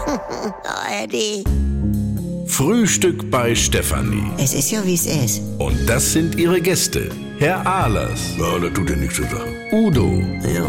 Oh, Eddie. Frühstück bei Stefanie. Es ist ja, wie es ist. Und das sind ihre Gäste. Herr Ahlers. Ja, das tut ja nichts zur Sache. Udo.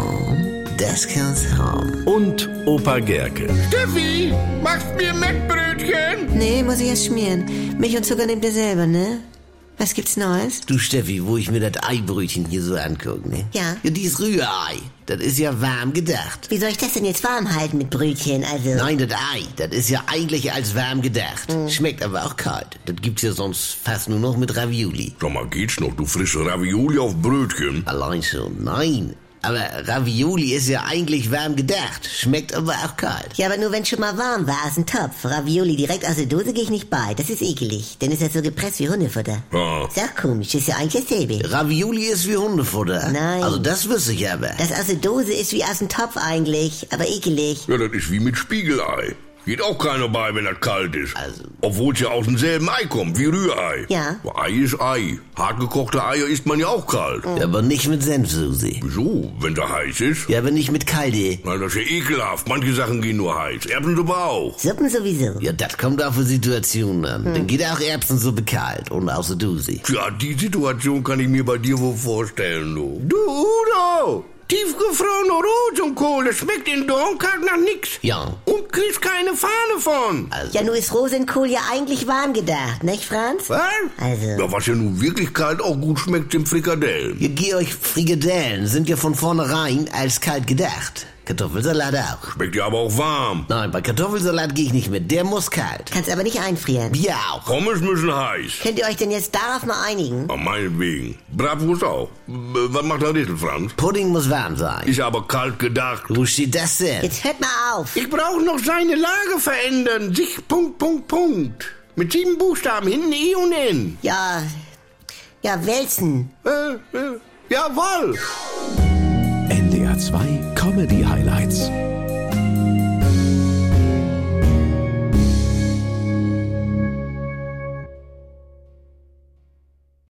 Ja, das kann's haben. Und Opa Gerke. Steffi, machst mir Mettbrötchen? Nee, muss ich erst schmieren. Milch und Zucker nehmt ihr selber, ne? Was gibt's Neues? Du Steffi, wo ich mir das Eibrötchen hier so angucke, ne? Ja. Ja, dieses Rührei, das ist ja warm gedacht. Wie soll ich das denn jetzt warm halten mit Brötchen, also? Nein, das Ei, das ist ja eigentlich als warm gedacht. Schmeckt aber auch kalt. Das gibt's ja sonst fast nur noch mit Ravioli. Sag mal, geht's noch? Du frische Ravioli auf Brötchen? Allein schon, nein. Aber Ravioli ist ja eigentlich warm gedacht. Schmeckt aber auch kalt. Ja, aber nur wenn schon mal warm war aus dem Topf. Ravioli direkt aus der Dose gehe ich nicht bei. Das ist ekelig. Denn ist ja so gepresst wie Hundefutter. Ja. Ist auch komisch. Ist ja eigentlich dasselbe. Ravioli ist wie Hundefutter. Nein. Also das wüsste ich aber. Das aus der Dose ist wie aus dem Topf eigentlich. Aber ekelig. Ja, das ist wie mit Spiegelei. Geht auch keiner bei, wenn das kalt ist. Also. Obwohl es ja aus demselben Ei kommt, wie Rührei. Ja. Ei ist Ei. Hartgekochte Eier isst man ja auch kalt. Ja, aber nicht mit Senfsoße. Wieso? Wenn der heiß ist? Ja, aber nicht mit kalte. Na, das ist ja ekelhaft. Manche Sachen gehen nur heiß. Erbsensuppe auch. Suppen sowieso. Ja, das kommt auf die Situation an. Dann geht auch Erbsensuppe kalt und aus der Dose. Tja, die Situation kann ich mir bei dir wohl vorstellen, du. Du, Udo! Tiefgefrorene Rosenkohl, das schmeckt in Dornkalt nach nix. Ja. Und kriegst keine Fahne von. Ja, nur ist Rosenkohl ja eigentlich warm gedacht, nicht, Franz? Was? Also. Ja, was ja nun wirklich kalt auch gut schmeckt, sind Frikadellen. Hier, Georg, Frikadellen sind ja von vornherein als kalt gedacht. Kartoffelsalat auch. Schmeckt ja aber auch warm. Nein, bei Kartoffelsalat gehe ich nicht mit. Der muss kalt. Kannst aber nicht einfrieren. Bier auch. Pommes müssen heiß. Könnt ihr euch denn jetzt darauf mal einigen? Ja, meinetwegen. Bratwurst auch. Was macht der Riesel, Franz? Pudding muss warm sein. Ist aber kalt gedacht. Wo steht das denn? Jetzt hört mal auf. Ich brauche noch seine Lage verändern. Sich Punkt. Mit 7 Buchstaben, hinten I und N. Ja, wälzen. Jawohl. NDR 2 Comedy Highlights.